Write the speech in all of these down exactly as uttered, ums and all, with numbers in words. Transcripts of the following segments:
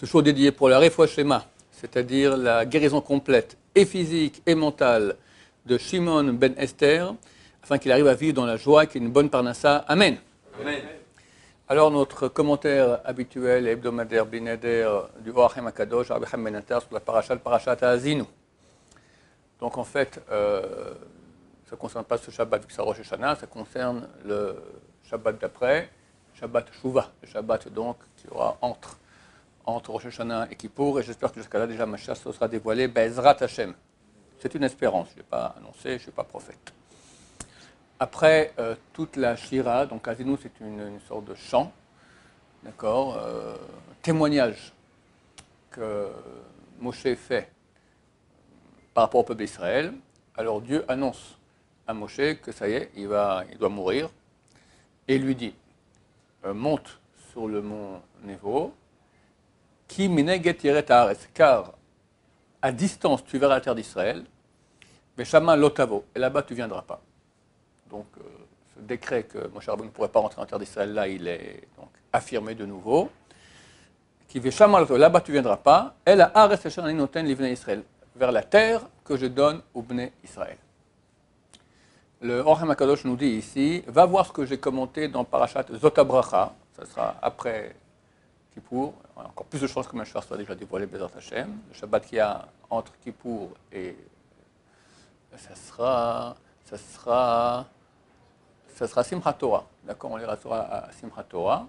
ce jour dédié pour la Refoua Shema, c'est-à-dire la guérison complète et physique et mentale de Shimon ben Esther, afin qu'il arrive à vivre dans la joie, qu'il ait une bonne parnassa. Amen. Amen. Alors notre commentaire habituel et hebdomadaire Binader du Or HaChaim HaKadosh, Rabbi Chaim ben Attar, sur la parasha, le parashat Ha'azinu. Donc en fait, euh, ça ne concerne pas ce Shabbat vu que c'est Rosh Hashanah, ça concerne le Shabbat d'après, Shabbat Shuvah, le Shabbat donc qui aura entre, entre Rosh Hashanah et Kippour, et j'espère que jusqu'à là déjà ma chasse sera dévoilée, Be'ezrat Hashem. C'est une espérance, je n'ai pas annoncé, je ne suis pas prophète. Après euh, toute la Shira, donc Ha'azinu c'est une, une sorte de chant, d'accord, euh, témoignage que Moshe fait par rapport au peuple d'Israël. Alors Dieu annonce à Moshe que ça y est, il, va, il doit mourir, et lui dit, euh, monte sur le mont Nebo, Ki mineget yiret haaretz, car à distance tu verras la terre d'Israël, mais Shama lotavo, et là-bas tu ne viendras pas. Donc euh, ce décret que Moshe Rabbeinu ne pourrait pas rentrer en terre d'Israël, là il est donc affirmé de nouveau. Qui veut Shama lotavo, là-bas tu ne viendras pas, et la haaretz asher ani noten livnei Israël, vers la terre que je donne aux Bnei Israël. Le Or HaChaim HaKadosh nous dit ici, va voir ce que j'ai commenté dans Parashat Zot HaBracha, ça sera après Kippour, on a encore plus de chances que ma chère soit déjà dévoilée, Bezrat Hashem, le Shabbat qu'il y a entre Kippour et ça sera, ça sera, ça sera Simchat Torah, d'accord, on lira Torah à Simchat Torah.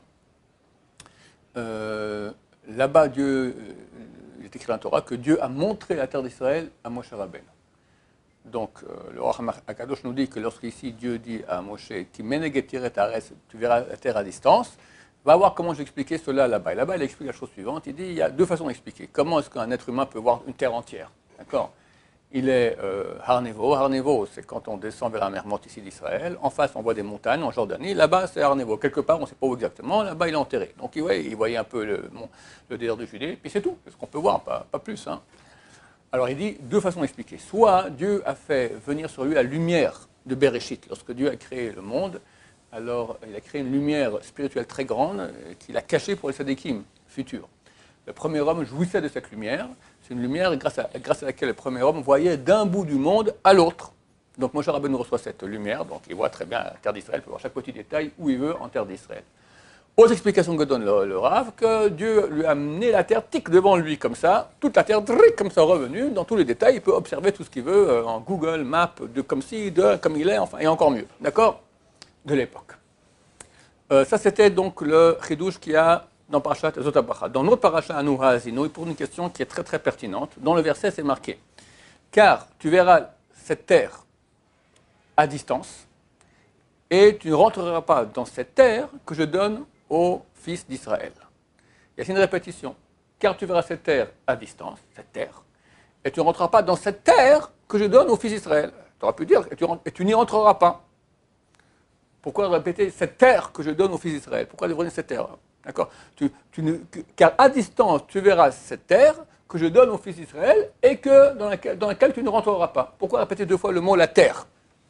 Euh, là-bas, Dieu, il est écrit dans la Torah que Dieu a montré la terre d'Israël à Moshe Rabbeinu. Donc, euh, le Or HaChaim HaKadosh nous dit que lorsqu'ici Dieu dit à Moshe, Ki meneget yiret haaretz, tu verras la terre à distance, va voir comment j'ai expliqué cela là-bas. Et là-bas, il explique la chose suivante. Il dit il y a deux façons d'expliquer. Comment est-ce qu'un être humain peut voir une terre entière? D'accord? Il est euh, Har Nebo. Har Nebo, c'est quand on descend vers la mer Morte ici d'Israël. En face, on voit des montagnes en Jordanie. Là-bas, c'est Har Nebo. Quelque part, on ne sait pas où exactement. Là-bas, il est enterré. Donc, il voyait, il voyait un peu le, bon, le désert de Judée. Puis c'est tout. C'est ce qu'on peut voir, pas, pas plus. Hein. Alors, il dit deux façons d'expliquer. Soit Dieu a fait venir sur lui la lumière de Bereshit. Lorsque Dieu a créé le monde, alors il a créé une lumière spirituelle très grande qu'il a cachée pour les Sadikim futurs. Le premier homme jouissait de cette lumière. C'est une lumière grâce à, grâce à laquelle le premier homme voyait d'un bout du monde à l'autre. Donc Moshe Rabbeinu reçoit cette lumière, donc il voit très bien la terre d'Israël, il peut voir chaque petit détail où il veut en terre d'Israël. Aux explications que donne le, le Rav, que Dieu lui a amené la terre tic devant lui comme ça, toute la terre dric comme ça revenue, dans tous les détails, il peut observer tout ce qu'il veut euh, en Google Maps, de comme si, de comme il est, enfin, et encore mieux, d'accord, de l'époque. Euh, ça c'était donc le chidouche qu'il y a dans Parashat Zot HaBracha. Dans notre Parashat Anu Ha'azinu, pour une question qui est très très pertinente, dans le verset c'est marqué, car tu verras cette terre à distance, et tu ne rentreras pas dans cette terre que je donne aux fils d'Israël. Il y a une répétition, car tu verras cette terre à distance, cette terre, et tu ne rentreras pas dans cette terre que je donne aux fils d'Israël. Tu aurais pu dire, et tu, et tu n'y entreras pas. Pourquoi répéter cette terre que je donne aux fils d'Israël? Pourquoi devrais cette terre? D'accord, tu, tu ne, car à distance, tu verras cette terre que je donne aux fils d'Israël et que, dans, laquelle, dans laquelle tu ne rentreras pas. Pourquoi répéter deux fois le mot la terre?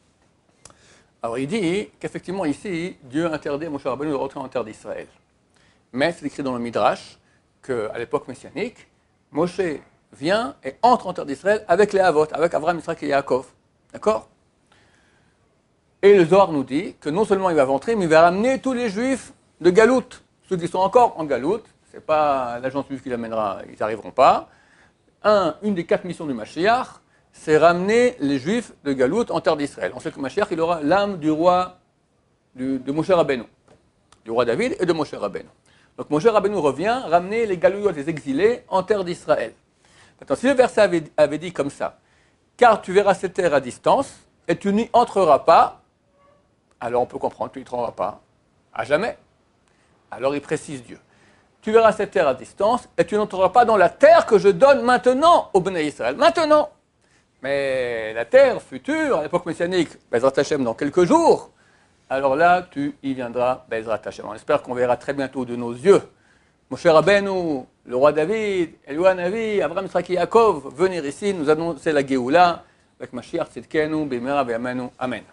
Alors il dit qu'effectivement ici, Dieu interdit à Moshe Rabbeinu de rentrer en terre d'Israël. Mais c'est écrit dans le Midrash qu'à l'époque messianique, Moshe vient et entre en terre d'Israël avec les Havot, avec Abraham, Isaac et Yaakov. D'accord? Et le Zohar nous dit que non seulement il va rentrer, mais il va ramener tous les Juifs de Galout. Ceux qui sont encore en Galout, ce n'est pas l'agent juif qui l'amènera, ils n'arriveront pas. Un, une des quatre missions du Mashiach, c'est ramener les Juifs de Galout en terre d'Israël. On sait que Mashiach, il aura l'âme du roi du, de Moshe Rabbeinu, du roi David et de Moshe Rabbeinu. Donc Moshe Rabbeinu revient ramener les Galouillotes, les exilés, en terre d'Israël. Maintenant, si le verset avait, avait dit comme ça, car tu verras cette terre à distance et tu n'y entreras pas, alors on peut comprendre que tu n'y entreras pas à jamais. Alors il précise Dieu. Tu verras cette terre à distance et tu n'entreras pas dans la terre que je donne maintenant au Bnei Israël. Maintenant. Mais la terre future, à l'époque messianique, Bezrat Hashem dans quelques jours, alors là, tu y viendras, Bezrat Hashem. On espère qu'on verra très bientôt de nos yeux Moshe Rabbeinu, le roi David, Eliyahu Navi, Abraham, Isaac et Yaakov venir ici, nous annoncer la Géoula avec Mashiach Tzidkenu, Bimera, Be'amenu. Amen.